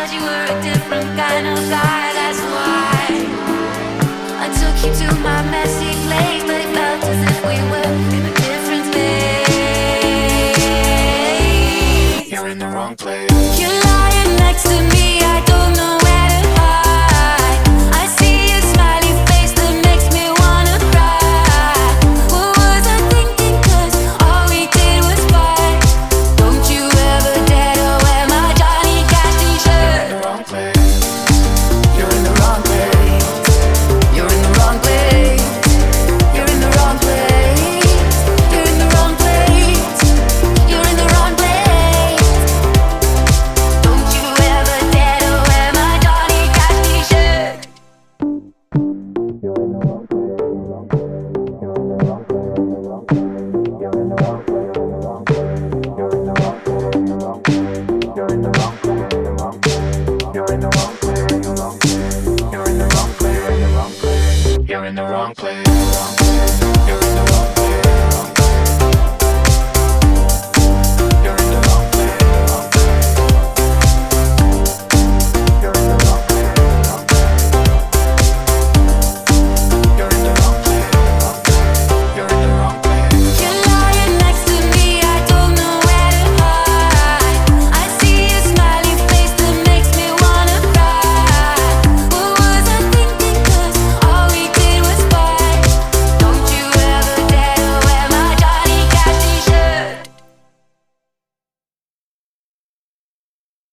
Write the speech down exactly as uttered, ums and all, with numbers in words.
but you were a different kind of guy. That's why I took you to my messy place, but it felt as if we were in a different place. You're in the wrong place. You're lying next to me, I don't know where to hide. I see your smiley face that makes me wanna cry. What was I thinking, 'cause all we did was fight. Don't you ever dare to wear my Johnny Cash t-shirt. You're in the wrong place. You're in the wrong place. You're in the wrong place. You're in the wrong place. You're in the wrong place. Don't you ever dare to wear my Johnny Cash t-shirt. You're in the wrong place. You're in the wrong place. You're in the wrong place. You're in the wrong place. You're in the wrong place. You're in the wrong place. You're in the wrong place. You're in the wrong place.